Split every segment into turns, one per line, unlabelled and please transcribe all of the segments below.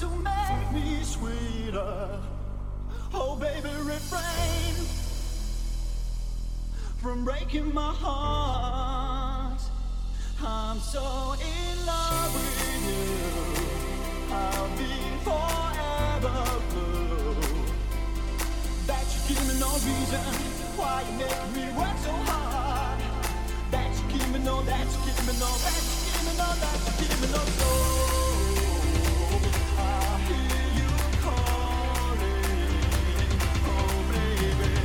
to make me sweeter. Oh, baby, refrain from breaking my heart. I'm so in love with you. I'll be forever blue. That you give me no reason why you make me work so hard. That you give me no, that you give me no, that you give me no, that you give me no soul. I hear you calling, oh baby.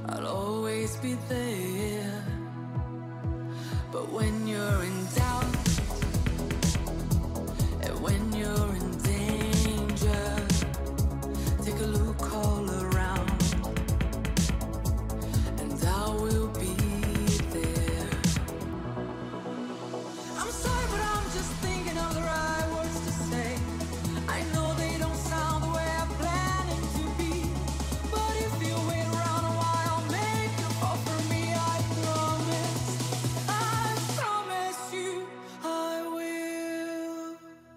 I'll always be there. But when you're in doubt, and when you're in danger, take a look all around, and I will be there. I'm sorry, but I'm just thinking of the right words to say. I know they don't sound the way I planned it to be, but if you wait around a while, I'll make you fall for me. I promise you I will.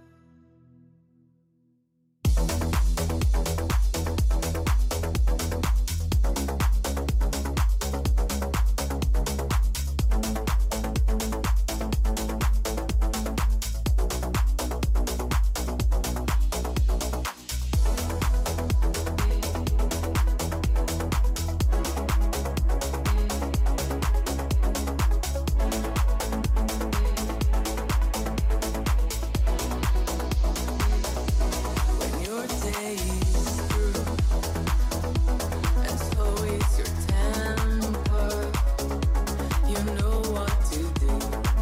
When your day is through, and so is your temper, you know what to do.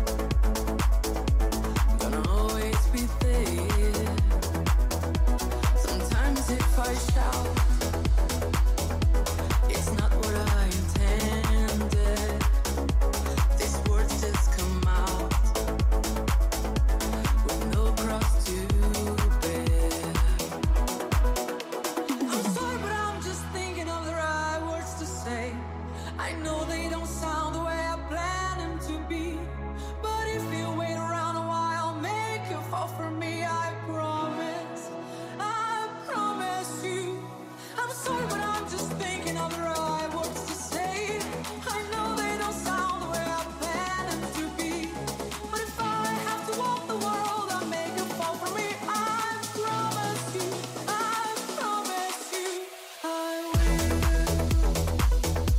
Gonna always be there. Sometimes if I shout, it's not what I intended. These words just come out with no cross to bear. I'm sorry, but I'm just thinking of the right words to say. I know they don't sound the way I planned them to be, but if you wait around a while, I'll make you fall for me. I promise you. I'm sorry, but I'm just thinking of the right words to say. I know they don't sound the way I planned them to be, but if I have to walk the world, I'll make you fall for me. I promise you. I promise you I will.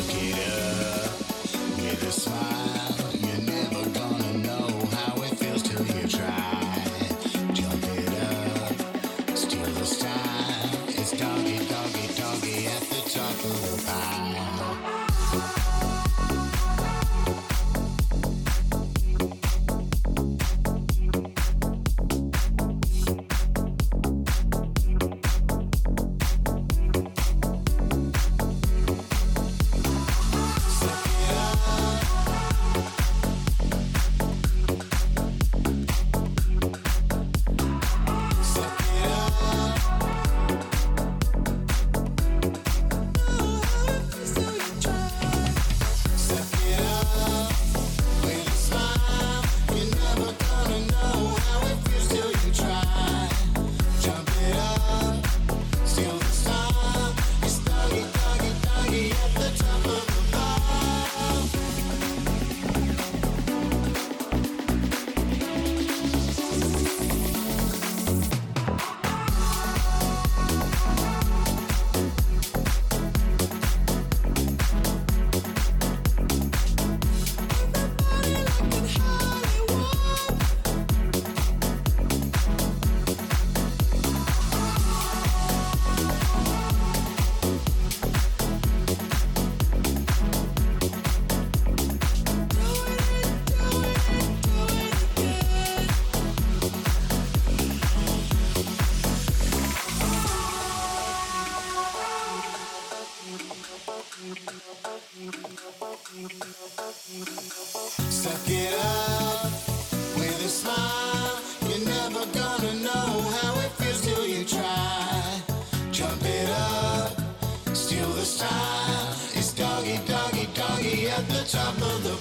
Suck it up with a smile. You're never gonna know how it feels till you try. Jump it up, steal the style. It's doggy, doggy, doggy at the top of the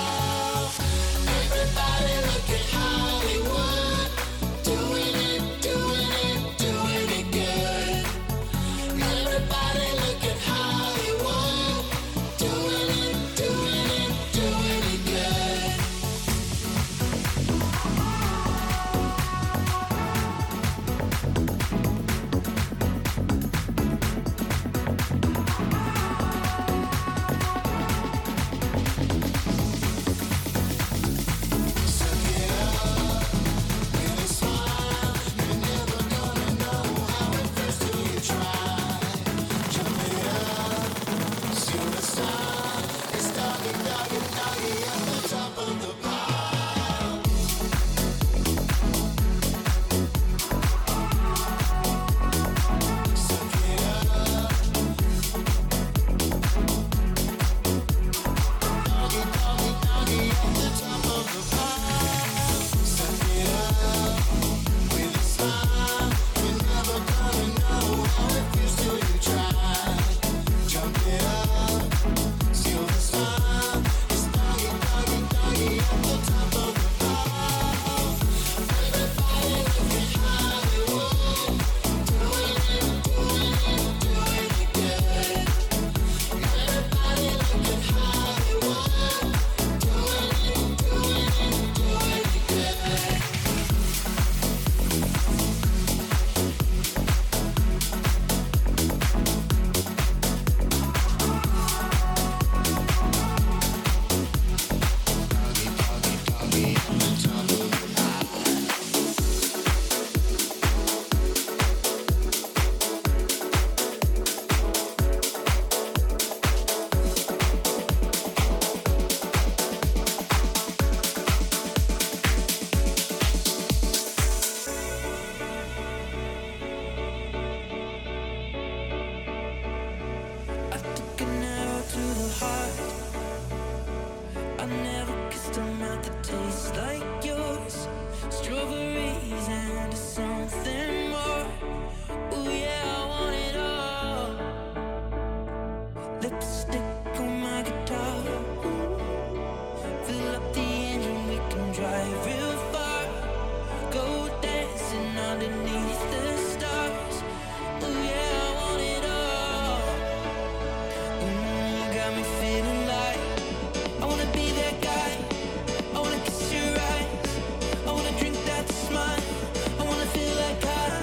pile. Everybody look at Hollywood, doing it, doing it, doing it good. Everybody look at Hollywood, doing it, doing it, doing it good. Suck it up with a smile. You're never gonna know how it feels till you try. Jump it up, steal the style. It's doggy, doggy, doggy at the top of the pile. Suck it up, doggy, doggy, doggy at the top of the pile. Suck it up with a smile. You're never gonna know how it feels till you try. Jump it up, steal the style. It's doggy, doggy, doggy at the top of the pile. Everybody look at Hollywood, doing it, doing it, doing it good. Everybody look at Hollywood, doing it, doing it, doing it good.
I took an arrow to the heart. I never kissed a mouth that tastes like yours. Strawberries and something more. Oh yeah, I want it all. Lipstick on my guitar. Fill up the engine, we can drive real far. Go dancing underneath the stars. Oh yeah, I want it all. Got me feeling like I wanna be that guy. I wanna kiss your eyes. I wanna drink that smile. I wanna feel like I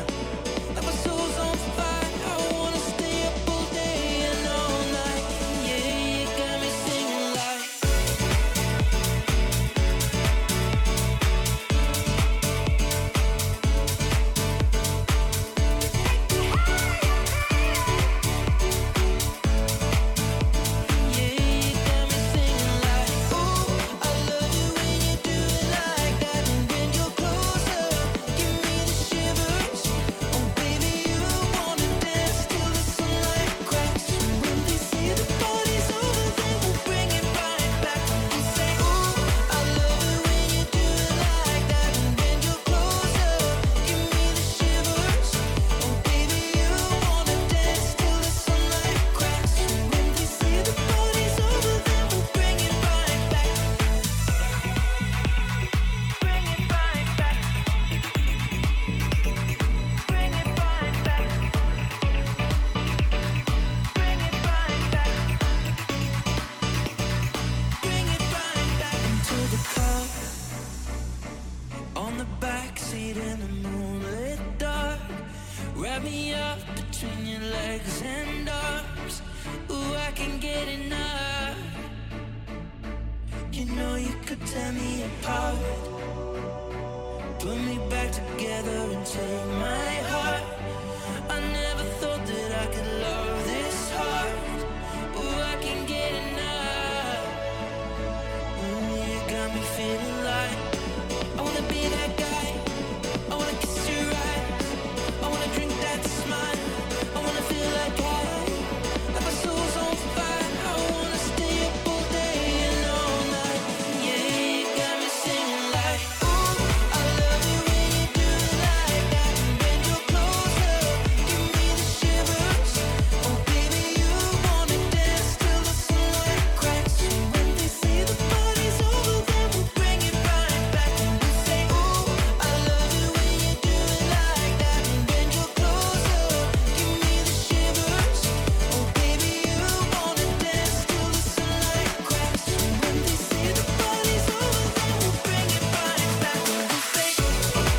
legs and arms. Ooh, I can get enough. You know you could tear me apart, put me back together and take my heart. I never thought that I could love this hard. Ooh, I can get enough. Ooh, you got me feeling like I wanna be that guy. I wanna kiss your eyes. I wanna drink that smile. I wanna feel like my soul's on fire. I wanna stay up all day and all night. Yeah, you got me singing like, ooh, I love it when you do it like that. Bend your closer, give me the shivers. Oh baby, you wanna dance till the sunlight cracks. And when they say the party's over, then we'll bring it right back. And we say, ooh, I love it when you do it like that. Bend your closer, give me the shivers. Oh baby, you wanna dance till the sunlight cracks. And when they say the party's over, then we'll bring it right back. And we say, bring it right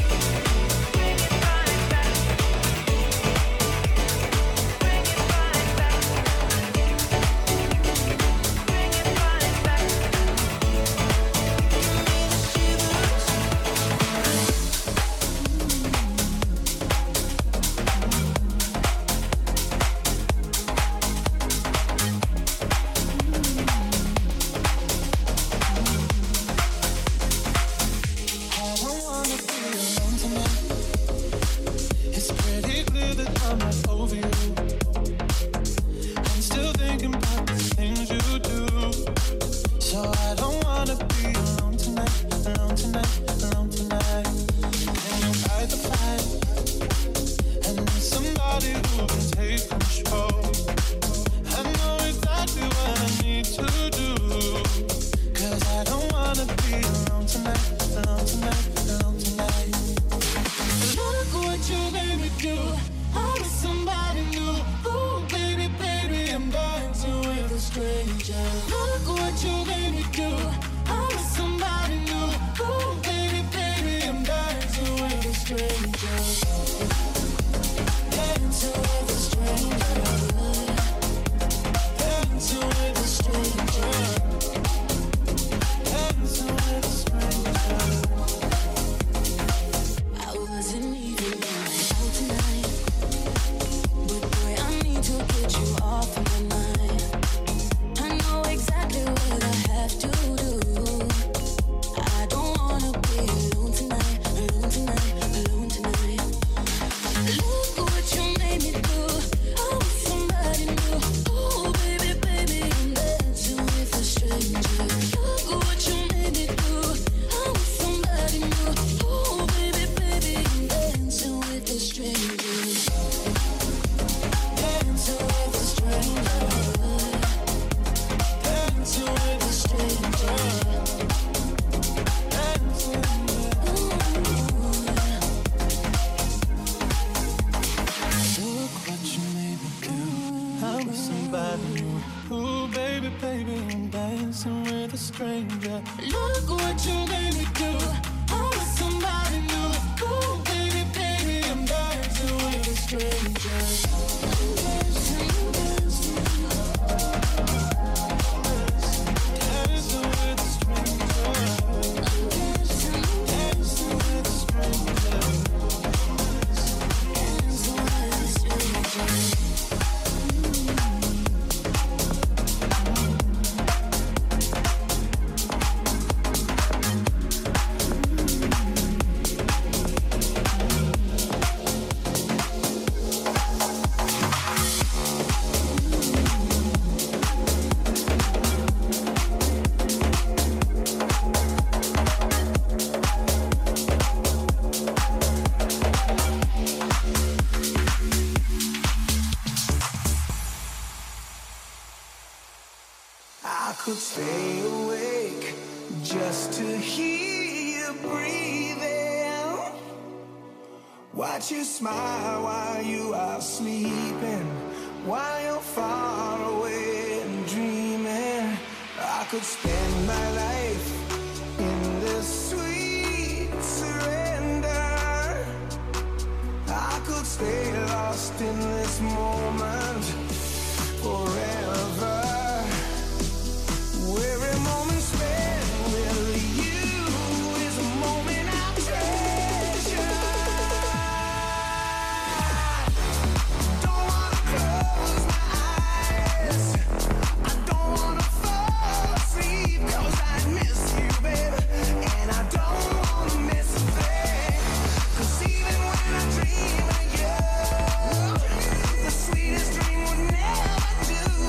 back. Bring it right back. Bring it right back. Give me the shivers.
I don't wanna be alone tonight. It's pretty clear that I'm not over you. I'm still thinking about the things you do. So I don't wanna be alone tonight, alone tonight, alone tonight. Can you fight the fight? I need somebody who can take control. I know exactly what I need to do. 'Cause I don't wanna be alone tonight, alone tonight, alone tonight. Look what you made me do. I'm with somebody new. Ooh, baby, baby, I'm dancing with a stranger. Look what you made me do. I'm with somebody new. Ooh, baby, baby, I'm dancing with a stranger. Dancing with a stranger. Dancing with a stranger. Dancing with a stranger.
I wasn't even going out tonight, but boy, I need to get you off of my mind. I know exactly what I have to do. I don't wanna be alone tonight, alone tonight, alone tonight. Look what you made me do. I'm with somebody new. Oh baby, baby, I'm dancing with a stranger. Look what you made me do. I'm with somebody new. Oh baby, baby, I'm dancing with a stranger.
Dancing with a stranger. Dancing with a stranger. Dancing Look what you made me do. I'm with somebody new. Ooh, baby, baby, I'm dancing with a stranger. Look what you made me do. I'm with somebody new. Ooh, baby, baby, I'm dancing with a stranger. Dancing with a stranger. Dancing with a stranger. Dancing with a stranger. I could stay awake just to hear you breathing. Watch you smile while you are sleeping, while you're far away and dreaming. I could spend my life in this sweet surrender. I could stay lost in this moment forever. Every moment spent with you is a moment I treasure. Don't wanna close my eyes, I don't wanna fall asleep, 'cause I miss you, baby, and I don't wanna miss a thing. 'Cause even when I dream of you, the sweetest dream would never do.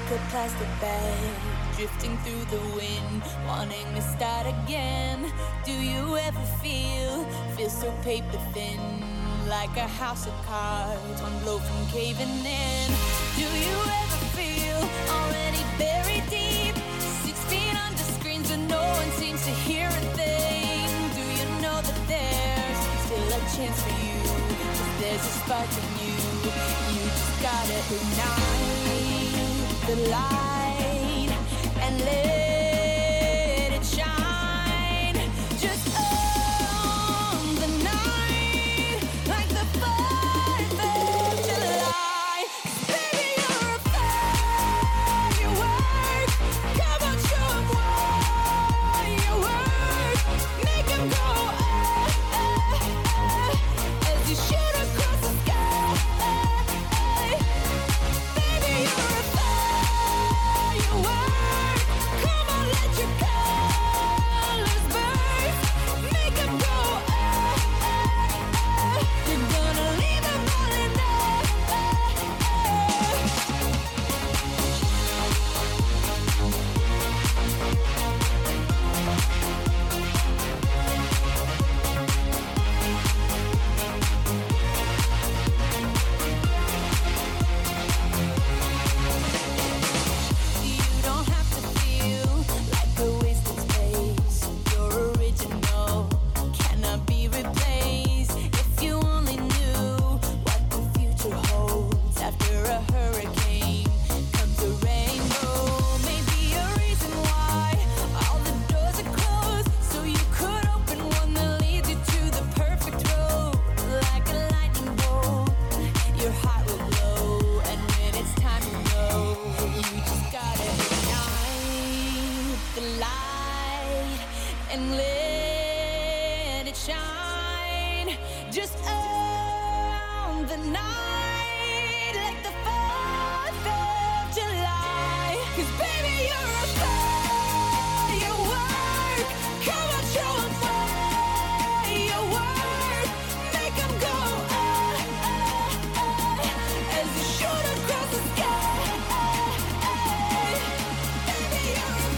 like a plastic bag, drifting through the wind, wanting to start again. Do you ever feel so paper thin, like a house of cards, one blow from caving in? Do you ever feel already buried deep, 6 feet under screens and no one seems to hear a thing? Do you know that there's still a chance for you, 'cause there's a spark in you? You just gotta ignite the light and let it shine. Just on the night, like the 4th of July. Baby, you're a firework. Come on, show 'em what you work. Make 'em go as you shoot across the sky. Baby, you're a firework. Come on, let your colors burst. Make 'em go You're gonna leave 'em all in You don't have to feel like a wasted space. You're original, cannot be replaced. If you only knew what the future holds. After a hurricane comes a rainbow. Maybe a reason why all the doors are closed, so you could open one that leads you to the perfect road. Like a lightning bolt, your heart will glow, and when it's time to go, you just gotta ignite the light and let it shine. Just on the night, like the 4th of July. 'Cause baby, you're a firework. Come on, show 'em what you work. Make 'em go as you shoot across the sky. Baby, you're a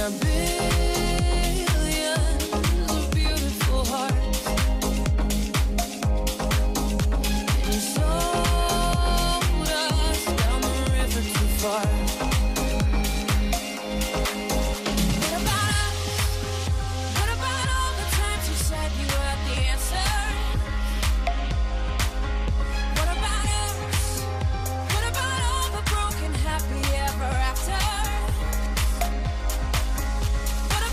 are billions of beautiful hearts, and sold us down the river too far. What about us? What about all the times you said you had the answer? What about us? What about all the broken happy ever after? What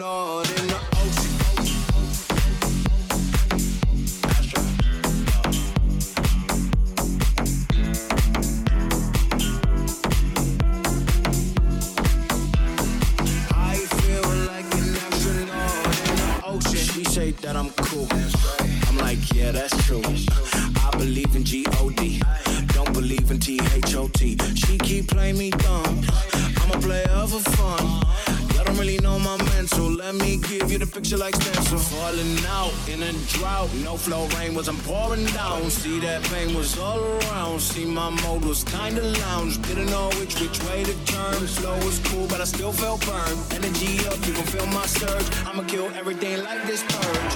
astronaut in the ocean.
That I'm cool. I'm like, yeah, that's true. I believe in G-O-D. Don't believe in T-H-O-T. She keep playing me dumb. I'm a player for fun. Y'all don't really know my mental. Let me give you the picture like stencil. Falling out in a drought. No flow rain was I'm pouring down. See that pain was all around. See my mode was kinda lounge. Didn't know which way to turn. Flow was cool, but I still felt burned. Energy up, you can feel my surge. I'ma kill everything like this purge.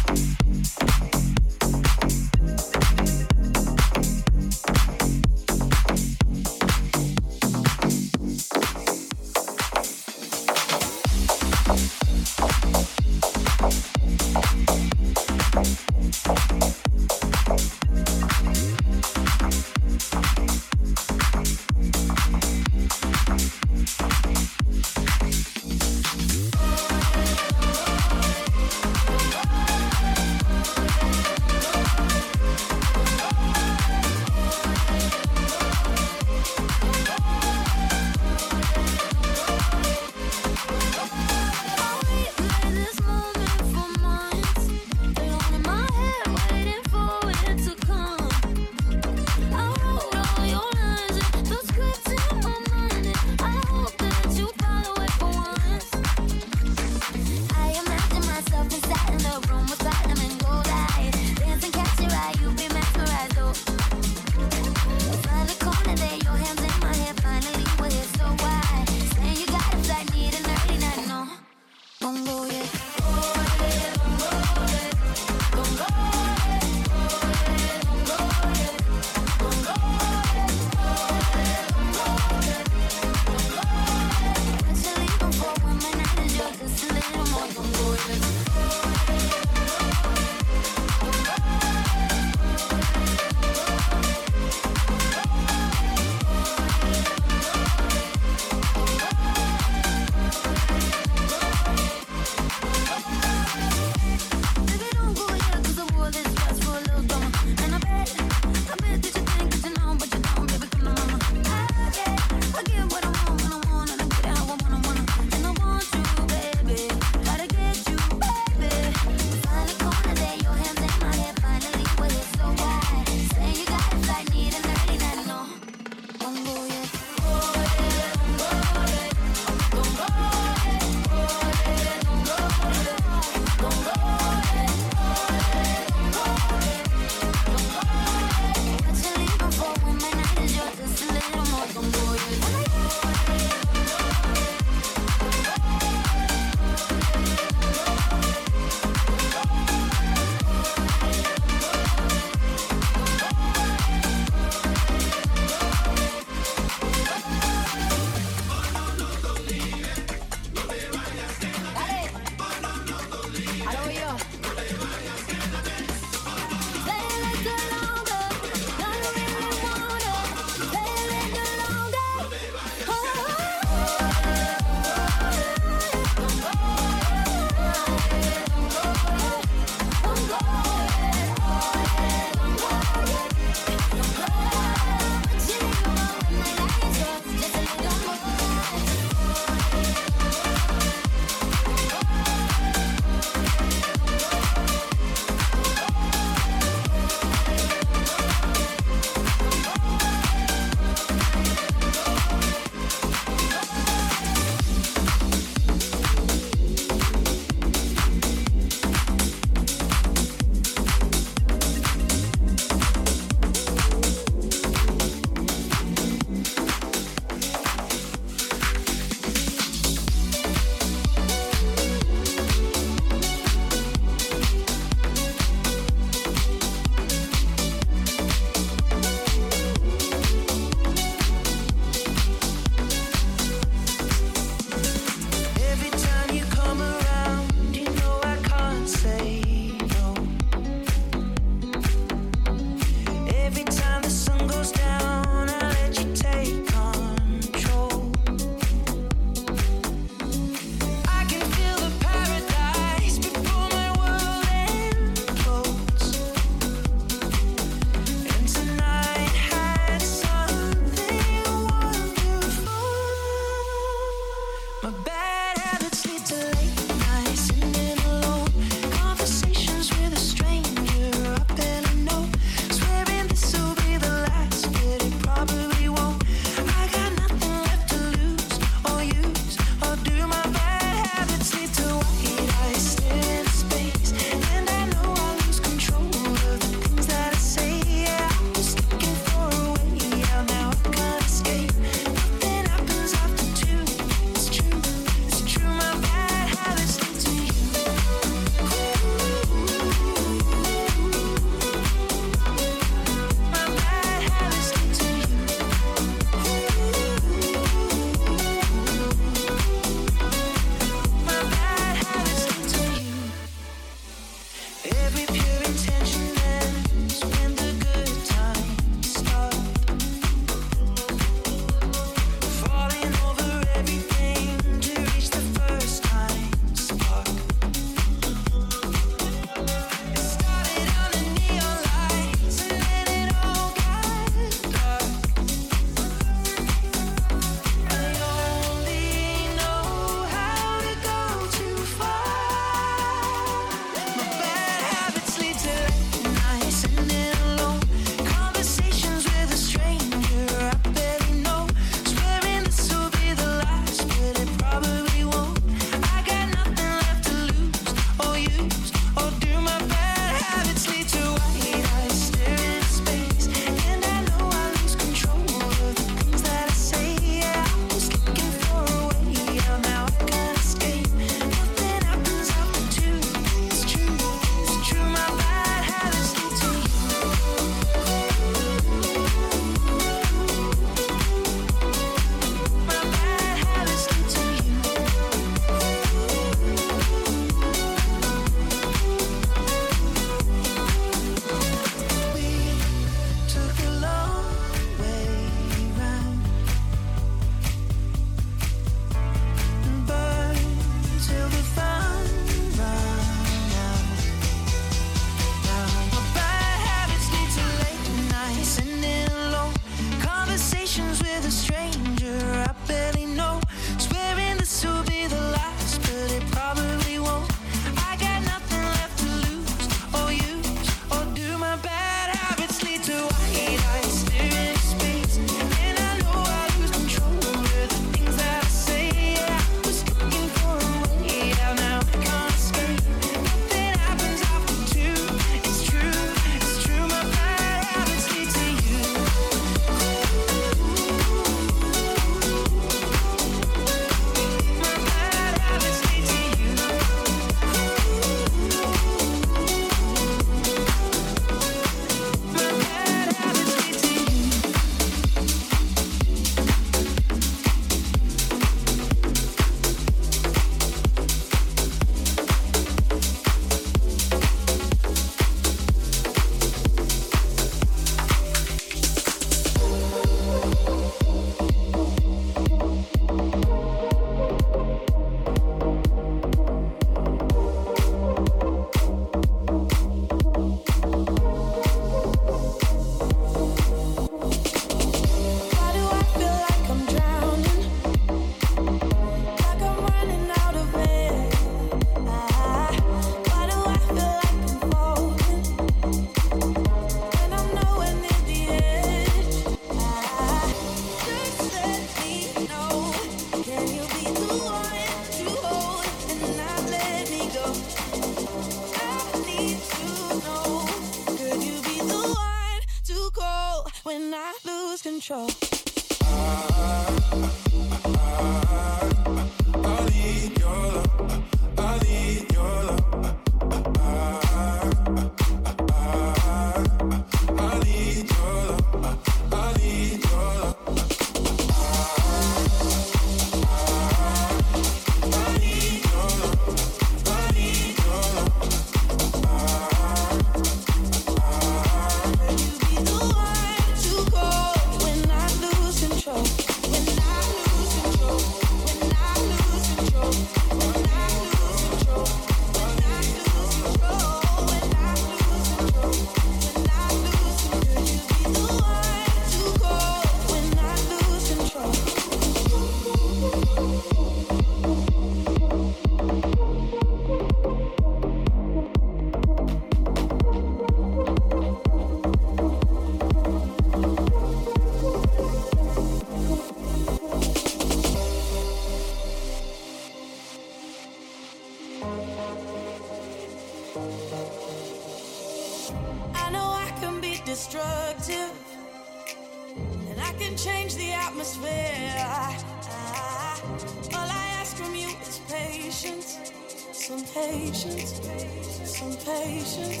some patience, some patience.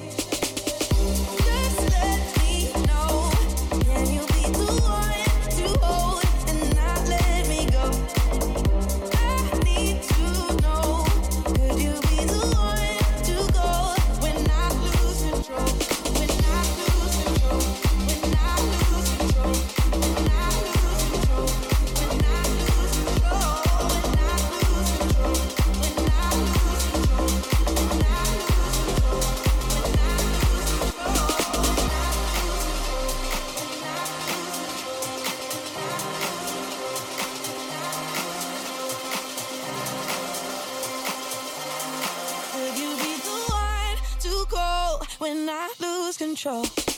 Just let me know. Can you be the one to hold and not let me go? I need to know. Could you be the one to go when I lose control? When I lose control? When I lose control? When I lose control? When I lose control? When I lose control? When I lose control? When I lose control? When I lose control? Could you be the one to go when I lose control?